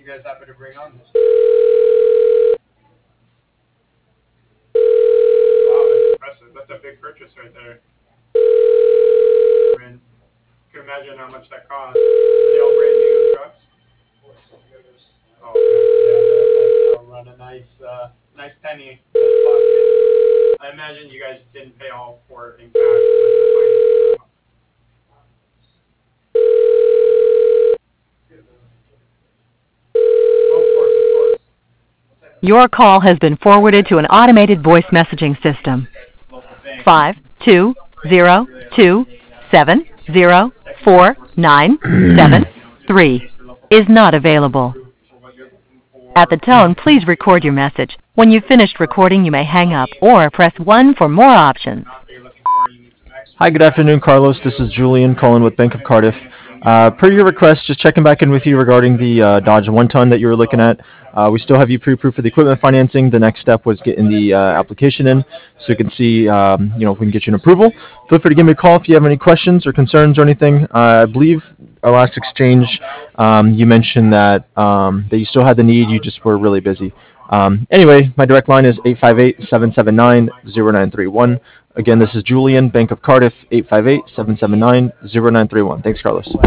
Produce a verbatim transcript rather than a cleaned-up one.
you guys happy to bring on? Wow, that's impressive. That's a big purchase right there. I mean, you can imagine how much that costs. Are they all brand new trucks? Oh, okay. Yeah, they'll run a nice, uh, nice penny in the pocket. I imagine you guys didn't pay all for it in cash with the financing. Oh, of course, of course. Your call has been forwarded to an automated voice messaging system. Five two zero two seven zero four nine seven three is not available. At the tone, please record your message. When you've finished recording, you may hang up or press one for more options. Hi, good afternoon, Carlos. This is Julian calling with Bank of Cardiff. Uh, per your request, just checking back in with you regarding the uh, Dodge one-ton that you were looking at. Uh, we still have you pre-approved for the equipment financing. The next step was getting the uh, application in so you can see um, you know, if we can get you an approval. Feel free to give me a call if you have any questions or concerns or anything. Uh, I believe our last exchange, um, you mentioned that, um, that you still had the need, you just were really busy. Um, anyway, my direct line is eight five eight, seven seven nine, zero nine three one. Again, this is Julian, Bank of Cardiff, eight five eight, seven seven nine, zero nine three one. Thanks, Carlos.